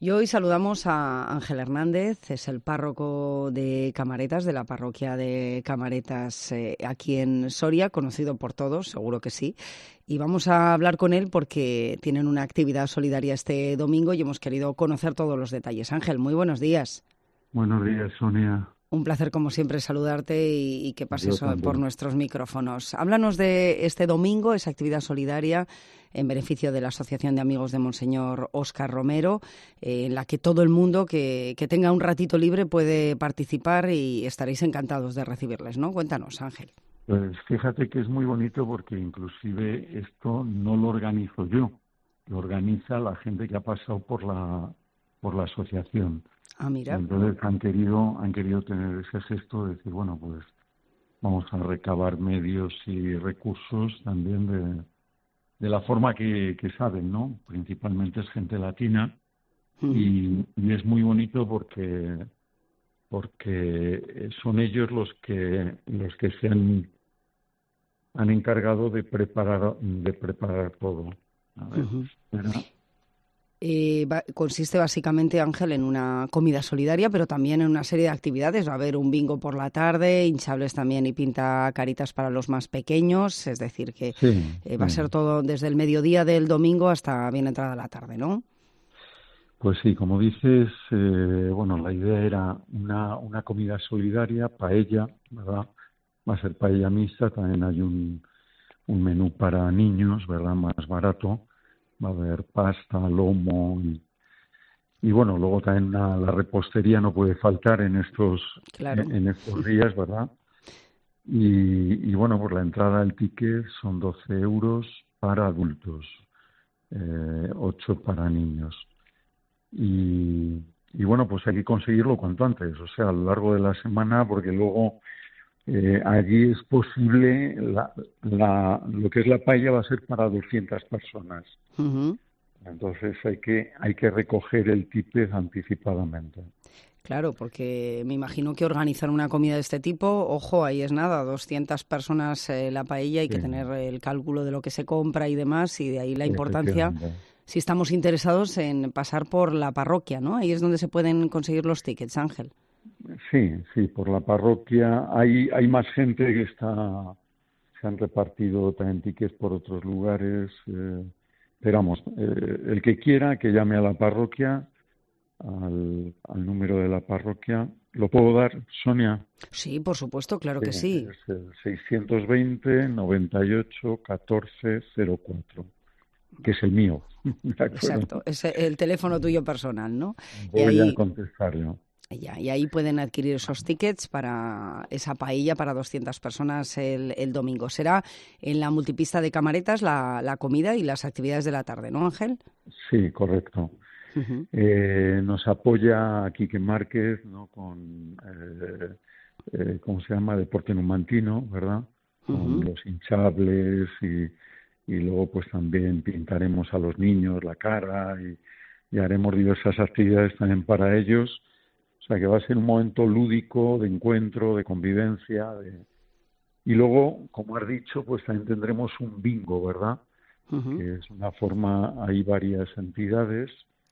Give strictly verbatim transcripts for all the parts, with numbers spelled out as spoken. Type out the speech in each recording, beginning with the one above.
Y hoy saludamos a Ángel Hernández, es el párroco de Camaretas, de la parroquia de Camaretas eh, aquí en Soria, conocido por todos, seguro que sí. Y vamos a hablar con él porque tienen una actividad solidaria este domingo y hemos querido conocer todos los detalles. Ángel, muy buenos días. Buenos días, Sonia. Un placer, como siempre, saludarte y, y que pases Yo por también. nuestros micrófonos. Háblanos de este domingo, esa actividad solidaria en beneficio de la Asociación de Amigos de Monseñor Óscar Romero, eh, en la que todo el mundo que, que tenga un ratito libre puede participar y estaréis encantados de recibirles, ¿no? Cuéntanos, Ángel. Pues fíjate que es muy bonito porque inclusive esto no lo organizo yo, lo organiza la gente que ha pasado por la por la asociación. Ah, mira. Entonces han querido han querido tener ese gesto de decir, bueno, pues vamos a recabar medios y recursos también de, de la forma que, que saben, ¿no? Principalmente es gente latina Uh-huh. y, y es muy bonito porque porque son ellos los que los que se han han encargado de preparar de preparar todo. A ver, Uh-huh. espera. Eh, va, consiste básicamente, Ángel, en una comida solidaria, pero también en una serie de actividades. Va a haber un bingo por la tarde, hinchables también y pinta caritas para los más pequeños, es decir, que Sí, eh, va a ser sí. todo desde el mediodía del domingo hasta bien entrada la tarde, ¿no? Pues sí, como dices, eh, bueno, la idea era una, una comida solidaria, paella, ¿verdad? Va a ser paella mixta, también hay un, un menú para niños, ¿verdad? Más barato, va a haber pasta, lomo y, y bueno, luego también una- la repostería no puede faltar en estos, Claro. en estos días, ¿verdad? Y, y bueno, por la entrada el ticket son doce euros para adultos, eh, ocho para niños. Y, y bueno, pues hay que conseguirlo cuanto antes, o sea, a lo largo de la semana, porque luego eh, allí es posible, la, la, lo que es la paella va a ser para doscientas personas. Uh-huh. Entonces hay que, hay que recoger el ticket anticipadamente. Claro, porque me imagino que organizar una comida de este tipo, ojo, ahí es nada, doscientas personas eh, la paella, hay Sí, que tener el cálculo de lo que se compra y demás, y de ahí la importancia, efectivamente. si estamos interesados en pasar por la parroquia, ¿no? Ahí es donde se pueden conseguir los tickets, Ángel. Sí, sí, por la parroquia hay, hay más gente que está, se han repartido también tickets por otros lugares, eh, pero vamos, eh, el que quiera que llame a la parroquia, al, al número de la parroquia, ¿lo puedo dar, Sonia? Sí, por supuesto, claro Sí, que sí. es el seiscientos veinte, noventa y ocho, catorce cero cuatro, que es el mío, ¿de acuerdo? Exacto, es el teléfono tuyo personal, ¿no? Y Voy a ahí, contestarlo. ya, y ahí pueden adquirir esos tickets para esa paella para doscientas personas el, el domingo. Será en la multipista de Camaretas la, la comida y las actividades de la tarde, ¿no, Ángel? Sí, correcto. Uh-huh. Eh, nos apoya Quique Márquez, ¿no? Con, eh, eh, ¿cómo se llama? Deporte Numantino, ¿verdad? Con Uh-huh. los hinchables y, y luego pues también pintaremos a los niños la cara y, y haremos diversas actividades también para ellos. O sea que va a ser un momento lúdico, de encuentro, de convivencia. De... Y luego, como has dicho, pues también tendremos un bingo, ¿verdad? Uh-huh. Que es una forma, hay varias entidades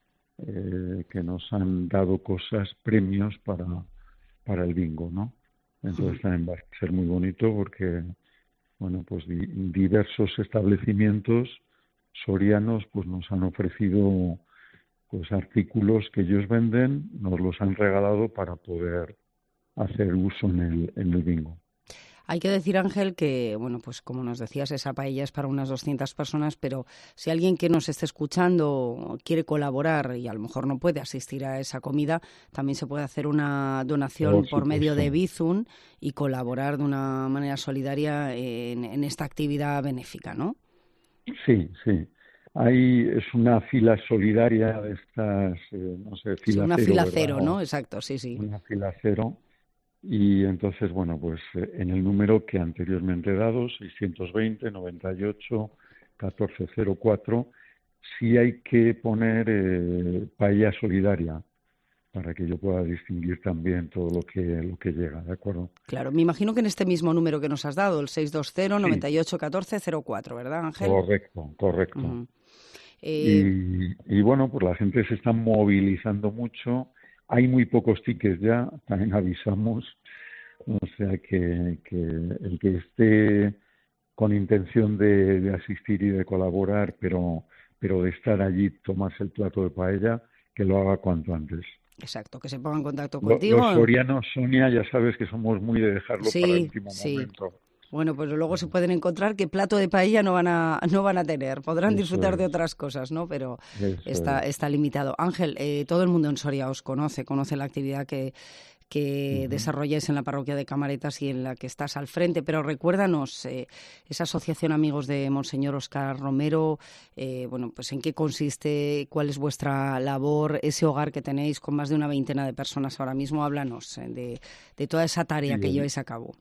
eh, que nos han dado cosas, premios para, para el bingo, ¿no? Uh-huh. Entonces también va a ser muy bonito porque, bueno, pues di- diversos establecimientos sorianos pues nos han ofrecido pues artículos que ellos venden, nos los han regalado para poder hacer uso en el, en el bingo. Hay que decir, Ángel, que, bueno, pues como nos decías, esa paella es para unas doscientas personas, pero si alguien que nos esté escuchando quiere colaborar y a lo mejor no puede asistir a esa comida, también se puede hacer una donación Por por medio de supuesto. Bizum y colaborar de una manera solidaria en, en esta actividad benéfica, ¿no? Sí, sí. Hay, es una fila solidaria de estas, eh, no sé, Sí, fila una cero, fila ¿verdad? cero, ¿no? O Exacto, sí, sí. una fila cero. Y entonces, bueno, pues eh, en el número que anteriormente he dado, seiscientos veinte, noventa y ocho, catorce cero cuatro, sí hay que poner eh, paella solidaria para que yo pueda distinguir también todo lo que, lo que llega, ¿de acuerdo? Claro, me imagino que en este mismo número que nos has dado, el seis dos cero, Sí, noventa y ocho, catorce cero cuatro, ¿verdad, Ángel? correcto, correcto. Uh-huh. Eh, Y, y bueno, pues la gente se está movilizando mucho. Hay muy pocos tickets ya, también avisamos. O sea que, que el que esté con intención de, de asistir y de colaborar, pero, pero de estar allí, tomarse el plato de paella, que lo haga cuanto antes. exacto, que se ponga en contacto Lo- los contigo. sorianos, Sonia, ya sabes que somos muy de dejarlo para el Sí, último sí. momento. Bueno, pues luego se pueden encontrar que plato de paella no van a, no van a tener. Podrán Eso disfrutar de es, otras cosas, ¿no? Pero eso está, es. está limitado. Ángel, eh, todo el mundo en Soria os conoce, conoce la actividad que, que Ujú. desarrolláis en la parroquia de Camaretas y en la que estás al frente, pero recuérdanos eh, esa asociación Amigos de Monseñor Óscar Romero, eh, bueno, pues en qué consiste, cuál es vuestra labor, ese hogar que tenéis con más de una veintena de personas ahora mismo. Háblanos eh, de, de toda esa Sí, tarea que el, lleváis a cabo.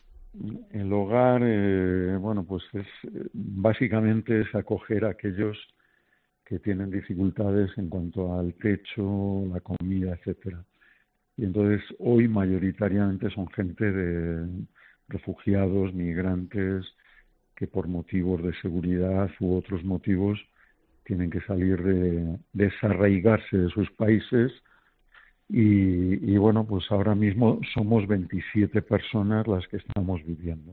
el hogar, eh, bueno, pues es eh, básicamente es acoger a aquellos que tienen dificultades en cuanto al techo, la comida, etcétera. Y entonces hoy mayoritariamente son gente de refugiados, migrantes, que por motivos de seguridad u otros motivos tienen que salir de desarraigarse de sus países y, y bueno, pues ahora mismo somos veintisiete personas las que estamos viviendo,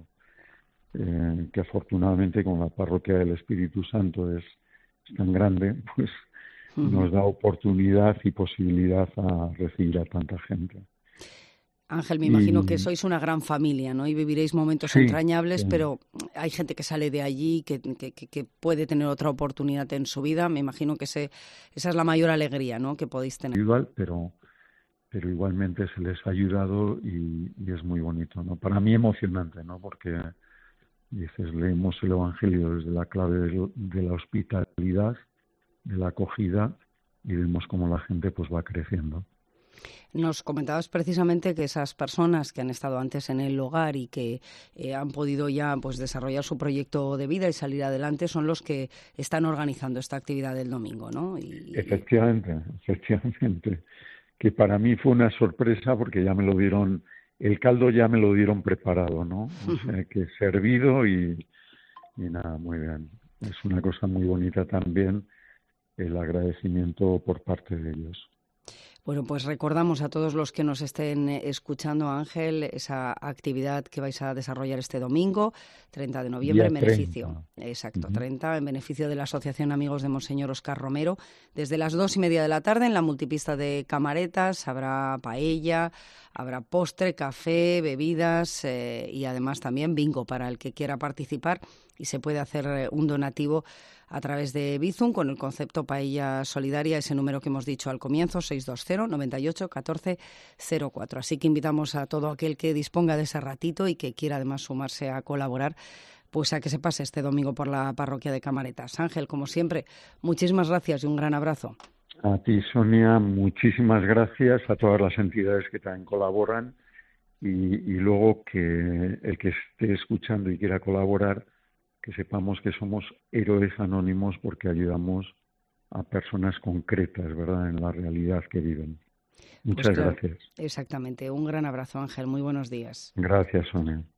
eh, que afortunadamente con la parroquia del Espíritu Santo es, es tan grande, pues Ujú. nos da oportunidad y posibilidad a recibir a tanta gente. Ángel, me imagino que Y sois una gran familia, ¿no? Y viviréis momentos sí, entrañables, sí, pero hay gente que sale de allí, que, que, que- que puede tener otra oportunidad en su vida. Me imagino que ese, esa es la mayor alegría, ¿no? Que podéis tener. individual, pero pero igualmente se les ha ayudado y, y es muy bonito, ¿no? Para mí emocionante, ¿no? Porque dices, leemos el Evangelio desde la clave de, de la hospitalidad, de la acogida y vemos cómo la gente pues va creciendo. Nos comentabas precisamente que esas personas que han estado antes en el hogar y que eh, han podido ya pues desarrollar su proyecto de vida y salir adelante son los que están organizando esta actividad del domingo, ¿no? Y, Efectivamente, efectivamente, que para mí fue una sorpresa porque ya me lo dieron, el caldo ya me lo dieron preparado, ¿no? O y sea que servido y, y nada, muy bien. Es una cosa muy bonita también el agradecimiento por parte de ellos. Bueno, pues recordamos a todos los que nos estén eh, escuchando, Ángel, esa actividad que vais a desarrollar este domingo, treinta de noviembre, Día en beneficio, treinta. exacto, Ujú. treinta, en beneficio de la Asociación Amigos de Monseñor Óscar Romero. Desde las dos y media de la tarde en la multipista de Camaretas habrá paella, habrá postre, café, bebidas eh, y además también bingo para el que quiera participar y se puede hacer eh, un donativo a través de Bizum con el concepto Paella Solidaria, ese número que hemos dicho al comienzo, seis dos cero, noventa y ocho, catorce cero cuatro. Así que invitamos a todo aquel que disponga de ese ratito y que quiera además sumarse a colaborar, pues a que se pase este domingo por la parroquia de Camaretas. Ángel, como siempre, muchísimas gracias y un gran abrazo. A ti, Sonia, muchísimas gracias a todas las entidades que también colaboran y, y luego que el que esté escuchando y quiera colaborar, que sepamos que somos héroes anónimos porque ayudamos a personas concretas, ¿verdad?, en la realidad que viven. Pues Muchas claro, gracias. exactamente. Un gran abrazo, Ángel. Muy buenos días. Gracias, Sonia.